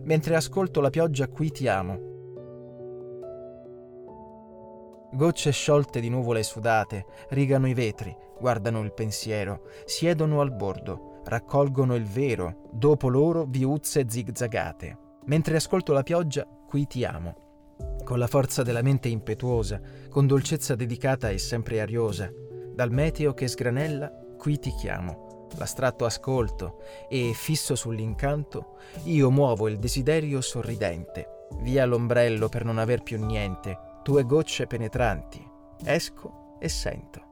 mentre ascolto la pioggia qui ti amo. Gocce sciolte di nuvole sudate rigano i vetri, guardano il pensiero, siedono al bordo, raccolgono il vero, dopo loro viuzze zigzagate. Mentre ascolto la pioggia, qui ti amo. Con la forza della mente impetuosa, con dolcezza dedicata e sempre ariosa, dal meteo che sgranella, qui ti chiamo. L'astratto ascolto e, fisso sull'incanto, io muovo il desiderio sorridente. Via l'ombrello per non aver più niente, tue gocce penetranti, esco e sento.